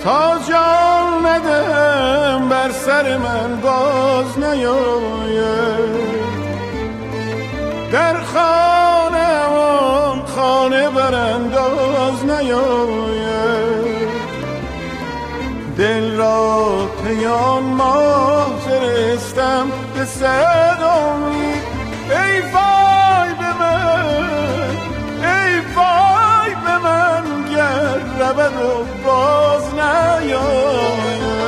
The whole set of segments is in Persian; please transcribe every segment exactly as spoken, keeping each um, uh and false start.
تا جان ندم بر سر من باز نیاید، در خانه آن خانه برانداز نیاید، دل را پیان ماه فرستم به صد امید. ای وای به من، ای وای به من گر رود و باز نیاید.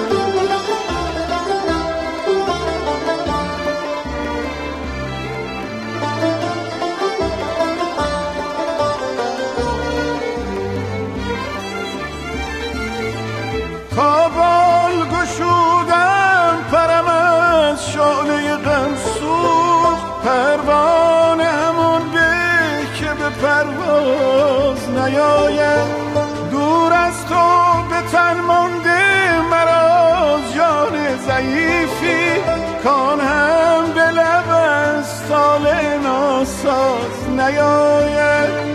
تا بال گشودم پرم از شعله غم سوخت، پروانه همون به که به پرواز نیاید. دور از تو به تن مانده مرا جان ضعیفی، کان هم به لب از طالع ناساز نیاید.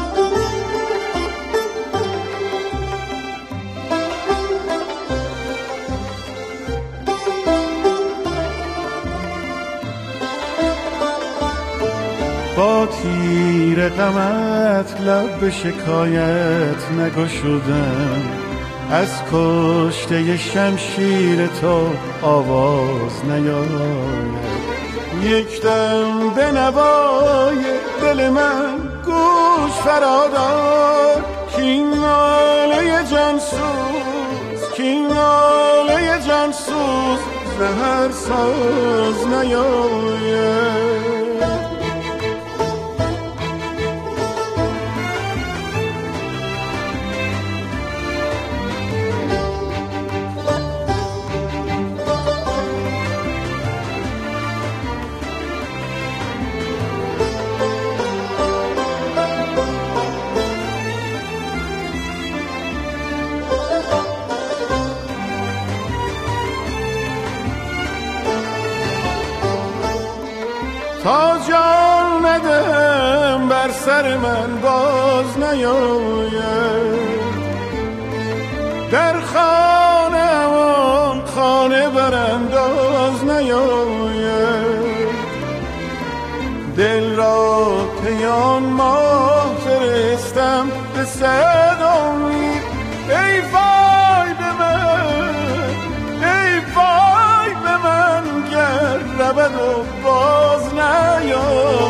با تیر غمت لب به شکایت نگشودم، از کشته شمشیر تو آواز نیاید. یک دم به نوای دل من گوش فرادار، کین ناله جانسوز، کین ناله جانسوز زهر ساز نیاید. تا جان ندم بر سر من باز نیاید، در خانه آن خانه برانداز نیاید، دل را پیان ماه فرستم به صد امید. ای وای به من، ای وای به من گر رود و باز نیاید.